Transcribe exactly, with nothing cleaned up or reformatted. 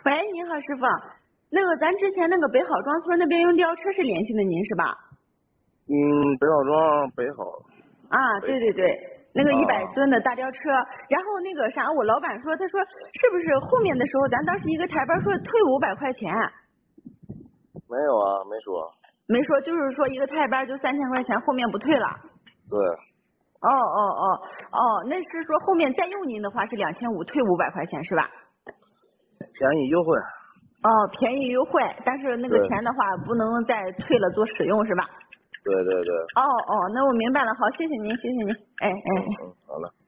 喂，你好，师傅。那个咱之前那个北好庄村那边用吊车是联系的您是吧？ 嗯，北好庄北好。 啊，对对对，那个一百吨的大吊车。然后那个啥，我老板说，他说是不是后面的时候，咱当时一个台班说退五百块钱？ 没有啊，没说。 没说，就是说一个台班就三千块钱，后面不退了。 对。 哦哦哦哦，那是说后面再用您的话是两千五，退五百块钱是吧？ 便宜优惠。 哦，便宜优惠，但是那个钱的话不能再退了做使用是吧？ 对对对。 哦哦，那我明白了，好，谢谢您，谢谢您，哎哎。 嗯，好了。